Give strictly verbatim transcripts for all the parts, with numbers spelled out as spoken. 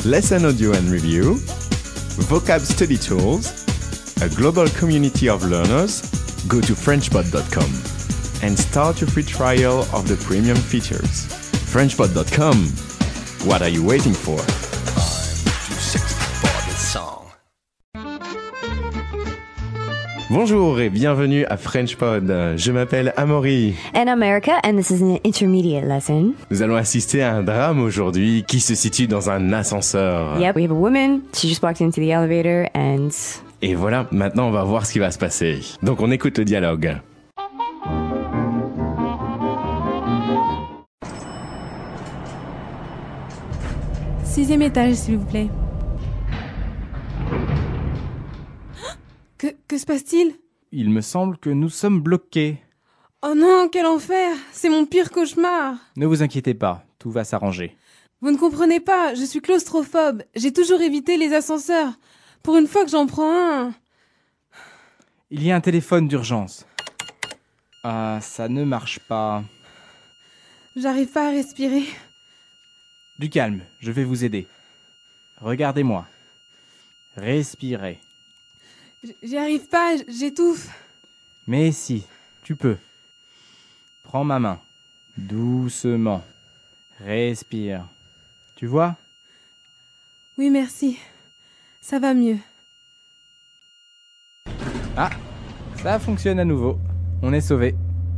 lesson audio and review, vocab study tools, a global community of learners, go to frenchpod dot com and start your free trial of the premium features. frenchpod dot com. What are you waiting for? Bonjour et bienvenue à FrenchPod. Je m'appelle Amaury. And I'm Erica, and this is an intermediate lesson. Nous allons assister à un drame aujourd'hui qui se situe dans un ascenseur. Yep, we have a woman. She just walked into the elevator and... Et voilà, maintenant on va voir ce qui va se passer. Donc on écoute le dialogue. Sixième étage, s'il vous plaît. Que, que se passe-t-il ? Il me semble que nous sommes bloqués. Oh non, quel enfer ! C'est mon pire cauchemar ! Ne vous inquiétez pas, tout va s'arranger. Vous ne comprenez pas, je suis claustrophobe. J'ai toujours évité les ascenseurs. Pour une fois que j'en prends un... Il y a un téléphone d'urgence. Ah, ça ne marche pas. J'arrive pas à respirer. Du calme, je vais vous aider. Regardez-moi. Respirez. J'y arrive pas, j'étouffe. Mais si, tu peux. Prends ma main. Doucement. Respire. Tu vois ? Oui, merci. Ça va mieux. Ah, ça fonctionne à nouveau. On est sauvés.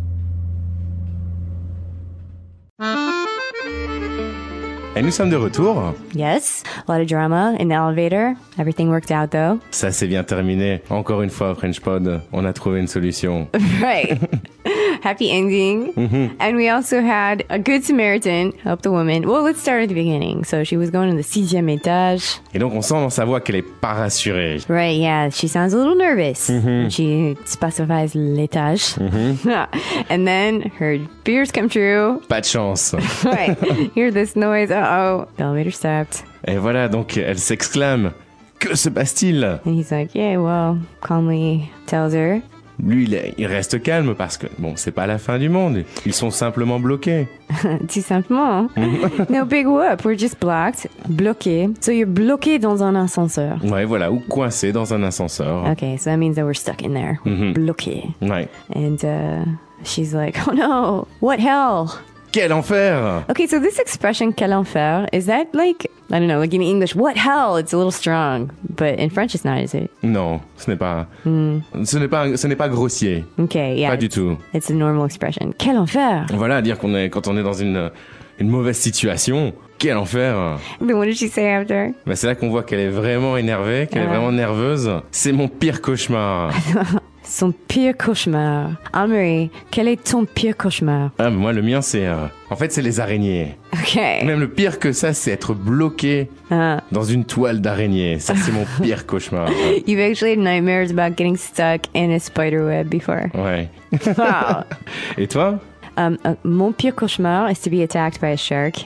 Et nous sommes de retour. Yes, a lot of drama in the elevator. Everything worked out, though. Ça c'est bien terminé. Encore une fois, FrenchPod, on a trouvé une solution. Right. Happy ending. Mm-hmm. And we also had a good Samaritan help the woman. Well, let's start at the beginning. So she was going to the sixième étage. Et donc on sent dans sa voix qu'elle est pas rassurée. Right, yeah. She sounds a little nervous. Mm-hmm. She specifies l'étage. Mm-hmm. And then her fears come true. Pas de chance. Right. Hear this noise. Uh-oh. The elevator stopped. Et voilà, donc elle s'exclame. Que se passe-t-il ? And he's like, yeah, well, calmly tells her. Lui, il, est, il reste calme parce que, bon, c'est pas la fin du monde. Ils sont simplement bloqués. Tout simplement. No big whoop. We're just blocked. Bloqué. So you're bloqué dans un ascenseur. Ouais, voilà. Ou coincé dans un ascenseur. Okay, so that means that we're stuck in there. Mm-hmm. Bloqué. Ouais. And uh, she's like, oh no, what hell? Quel enfer! Okay, so this expression, quel enfer, is that like, I don't know, like in English, what hell? It's a little strong. But in French, it's not, is it? Non, ce n'est pas, mm. ce n'est pas, ce n'est pas grossier. Okay, yeah. Pas du tout. It's a normal expression. Quel enfer! Voilà, dire qu'on est, quand on est dans une, une mauvaise situation. Quel enfer! Then what did she say after? Bah, c'est là qu'on voit qu'elle est vraiment énervée, qu'elle uh. est vraiment nerveuse. C'est mon pire cauchemar. Son pire cauchemar. Amaury, quel est ton pire cauchemar? Ah, moi, le mien, c'est... Euh, en fait, c'est les araignées. Okay. Même le pire que ça, c'est être bloqué uh. dans une toile d'araignée. Ça, c'est mon pire cauchemar. You've actually had nightmares about getting stuck in a spider web before. Ouais. Wow. Et toi? Um, uh, mon pire cauchemar is to be attacked by a shark.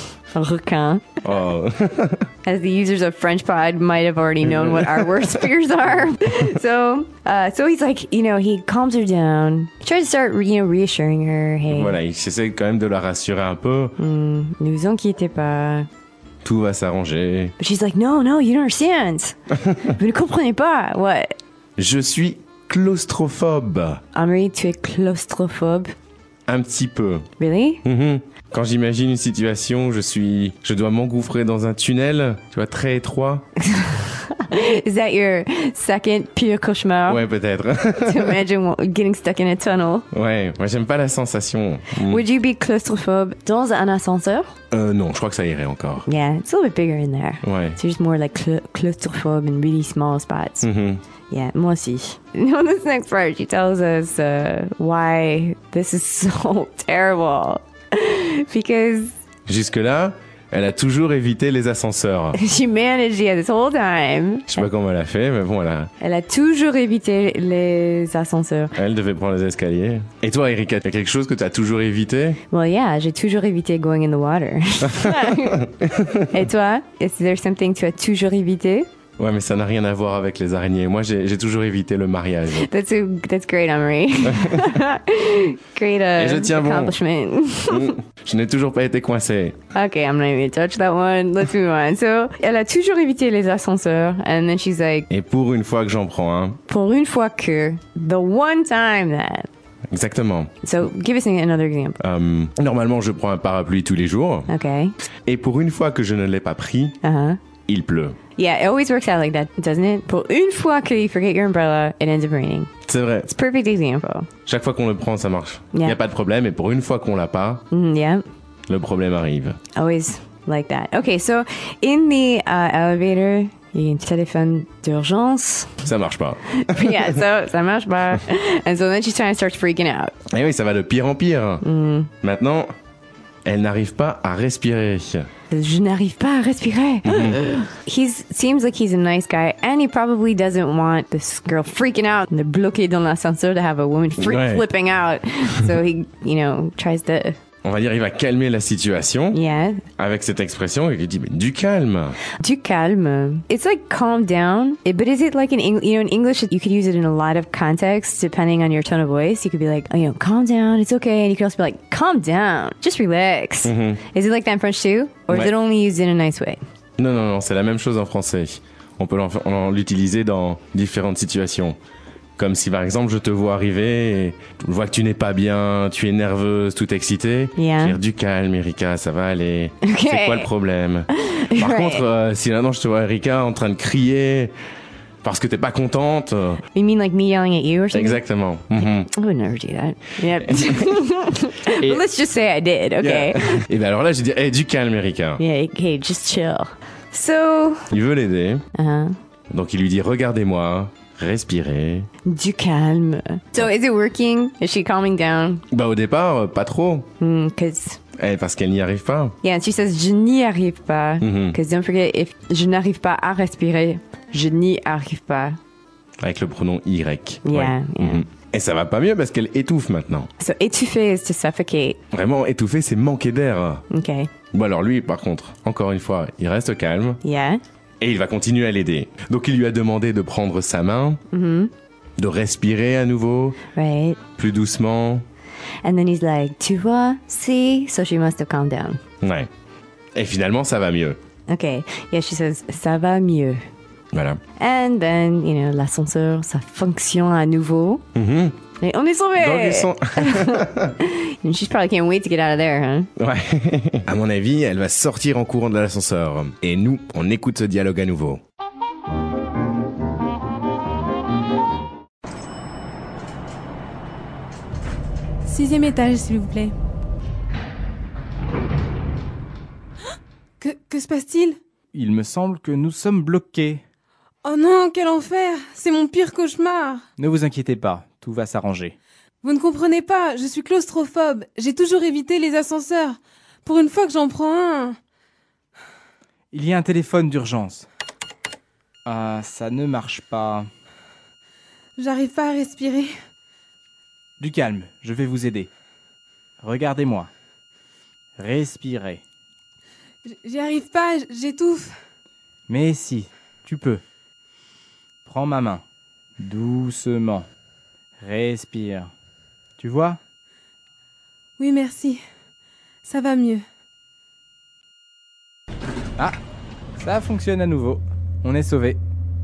A requin. Oh. As the users of FrenchPod might have already known what our worst fears are. So, uh, so he's like, you know, he calms her down. He tries to start, you know, reassuring her. Hey. Voilà, il essaie quand même de la rassurer un peu. Mm, ne vous inquiétez pas. Tout va s'arranger. But she's like, no, no, you don't understand. Vous ne comprenez pas. What? Je suis claustrophobe. Amaury, tu es claustrophobe? Un petit peu. Really? Mm-hmm. Quand j'imagine une situation où je suis, je dois m'engouffrer dans un tunnel, tu vois, très étroit. Is that your second pire cauchemar? Ouais, peut-être. To imagine getting stuck in a tunnel. Ouais, moi j'aime pas la sensation. Mm. Would you be claustrophobe dans un ascenseur? Euh, non, je crois que ça irait encore. Yeah, it's a little bit bigger in there. Ouais. So just more like cl- claustrophobe in really small spots. Mm-hmm. Yeah, moi aussi. On this next part, she tells us uh, why this is so terrible. Because jusque-là, elle a toujours évité les ascenseurs. She managed, yeah, this whole time. Je sais pas comment elle a fait, mais bon, elle a... Elle a toujours évité les ascenseurs. Elle devait prendre les escaliers. Et toi, Erika, y a quelque chose que tu as toujours évité? Well, yeah, j'ai toujours évité going in the water. Et toi, is there something tu as toujours évité? Ouais, mais ça n'a rien à voir avec les araignées. Moi, j'ai, j'ai toujours évité le mariage. That's a, that's great, Emery. Great uh, Et je tiens bon. accomplishment. Je n'ai toujours pas été coincé. Okay, I'm not even touch that one. Let's move on. So, elle a toujours évité les ascenseurs. And then she's like, Et pour une fois que j'en prends un. pour une fois que, the one time that. Exactement. So, give us another example. Euh, normalement, je prends un parapluie tous les jours. Okay. Et pour une fois que je ne l'ai pas pris, Uh-huh. il pleut. Yeah, it always works out like that, doesn't it? Pour une fois que you forget your umbrella, it ends up raining. C'est vrai. It's a perfect example. Chaque fois qu'on le prend, ça marche. Il Yeah. n'y a pas de problème. Et pour une fois qu'on l'a pas, Mm, yeah, le problème arrive. always like that. Okay, so in the uh, elevator, il y a un téléphone d'urgence. Ça marche pas. Yeah, so ça marche pas. And so then she kind of starts freaking out. Et oui, ça va de pire en pire. Mm. Maintenant, elle n'arrive pas à respirer. Je n'arrive pas à respirer. He seems like he's a nice guy, and he probably doesn't want this girl freaking out and they're bloqué dans l'ascenseur to have a woman freak Ouais. flipping out. So he, you know, tries to, On va dire, il va calmer la situation yeah, avec cette expression et il dit, mais du calme. du calme. It's like calm down, it- but is it like in Eng- you know in English you could use it in a lot of contexts depending on your tone of voice. You could be like, oh, you know, calm down, it's okay, and you could also be like, calm down, just relax. Is it like that in French too, or is Ouais. it only used in a nice way? Non, non, non, c'est la même chose en français. On peut l'en- en- l'utiliser dans différentes situations. Comme si par exemple je te vois arriver et je vois que tu n'es pas bien, tu es nerveuse, tout excitée. Yeah. Je vais dire, du calme, Erika, ça va aller. Ok. C'est quoi le problème? Par Right. contre, euh, si maintenant je te vois Erika en train de crier parce que t'es pas contente. euh, You mean like me yelling at you or something? Exactement. Mhm. I would never do that. Yep. Et, But let's just say I did, okay? et ben alors là, je dis, hey, du calme, Erika. Yeah, okay, just chill. So, Il veut l'aider. uh, Donc il lui dit, regardez-moi, respirez. du calme. So, is it working? Is she calming down? Bah au départ, euh, pas trop. Because, Eh, parce qu'elle n'y arrive pas. yeah, and she says, je n'y arrive pas. Mhm. Because don't forget, if je n'arrive pas à respirer, je n'y arrive pas. Avec le pronom Y. Yeah, Ouais. yeah. Mhm. Et ça va pas mieux parce qu'elle étouffe maintenant. So, étouffer is to suffocate. Vraiment, étouffer, c'est manquer d'air. Okay. Bon alors lui, par contre, encore une fois, il reste calme Yeah. et il va continuer à l'aider. Donc il lui a demandé de prendre sa main, Mm-hmm. de respirer à nouveau, Right. plus doucement. And then he's like, tu vois, see? So she must have calmed down. Ouais. Et finalement, ça va mieux. Okay. Yeah, she says, ça va mieux. Voilà. And then, you know, l'ascenseur, ça fonctionne à nouveau. Mhm. Et on est sauvés! Donc ils sont... And she probably can't wait to get out of there, huh? Ouais. À mon avis, elle va sortir en courant de l'ascenseur. Et nous, on écoute ce dialogue à nouveau. Sixième étage, s'il vous plaît. Que, que se passe-t-il? Il me semble que nous sommes bloqués. Oh non, quel enfer! C'est mon pire cauchemar! Ne vous inquiétez pas, tout va s'arranger. Vous ne comprenez pas, je suis claustrophobe. J'ai toujours évité les ascenseurs. Pour une fois que j'en prends un... Il y a un téléphone d'urgence. Ah, ça ne marche pas. J'arrive pas à respirer. Du calme, je vais vous aider. Regardez-moi. Respirez. J- J'y arrive pas, j'étouffe. Mais si, tu peux. Prends ma main. Doucement. Respire. Tu vois? Oui, merci. Ça va mieux. Ah, ça fonctionne à nouveau. On est sauvés.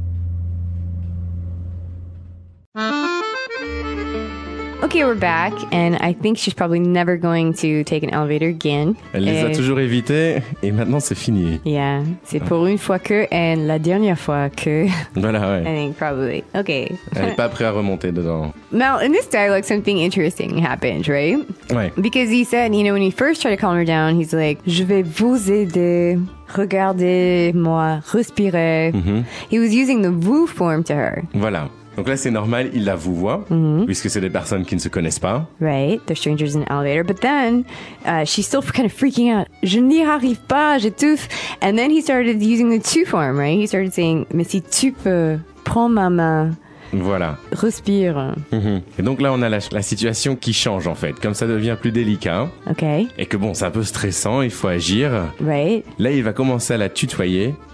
Okay, we're back, and I think she's probably never going to take an elevator again. Elle les a Et- toujours évités et maintenant c'est fini. Yeah, c'est pour une fois que, and la dernière fois que. Voilà, I ouais. think probably. Okay. Elle n'est pas prête à remonter dedans. Now, in this dialogue, something interesting happened, right? Ouais. Because he said, you know, when he first tried to calm her down, he's like, je vais vous aider. Regardez-moi, respirez. Mhm. He was using the vous form to her, Voilà. Donc là, c'est normal, il la vous voit, puisque c'est des personnes qui ne se connaissent pas. right? They're strangers in the elevator. But then uh, she's still kind of freaking out. Je n'y arrive pas, j'étouffe. And then he started using the tu form, right? He started saying, mais si tu peux, prends ma main, Voilà. respire. Mhm. Et donc là, on a la, la situation qui change, en fait. Comme ça devient plus délicat, Okay, et que bon, c'est un peu stressant, il faut agir. right? Là, il va commencer à la tutoyer,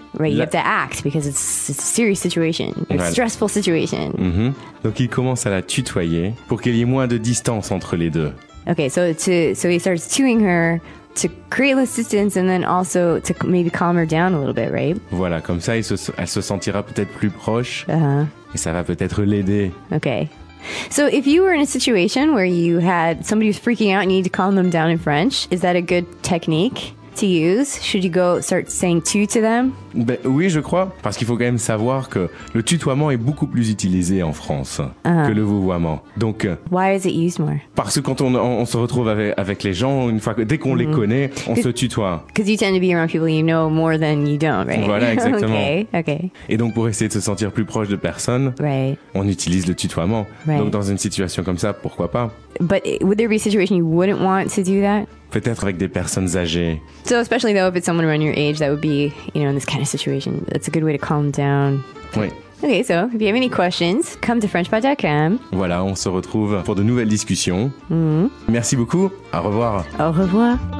Right, you La- have to act because it's, it's a serious situation, a Ouais. stressful situation. Mhm. Donc il commence à la tutoyer pour qu'il y ait moins de distance entre les deux. Okay, so to so he starts chewing her to create less distance and then also to maybe calm her down a little bit, right? Voilà, comme ça il se- elle se sentira peut-être plus proche Uh-huh. et ça va peut-être l'aider. Okay. So if you were in a situation where you had somebody who's freaking out and you need to calm them down in French, is that a good technique to use? Should you go start saying tu to them? Ben, oui, je crois, parce qu'il faut quand même savoir que le tutoiement est beaucoup plus utilisé en France que le vouvoiement. Donc, euh, Why is it used more? parce que quand on, on se retrouve avec, avec les gens, une fois que dès qu'on les connaît, on se tutoie. Because you tend to be around people you know more than you don't, right? Voilà, exactement. Okay, okay, Et donc, pour essayer de se sentir plus proche de personnes, right. on utilise le tutoiement. Right. Donc, dans une situation comme ça, pourquoi pas? But would there be a situation you wouldn't want to do that? Peut-être avec des personnes âgées. So especially though if it's someone around your age, that would be, you know, in this kind of situation. That's a good way to calm down. Oui. Okay, so if you have any questions, come to frenchpod dot com. Voilà, on se retrouve pour de nouvelles discussions. Merci beaucoup. Au revoir. Au revoir.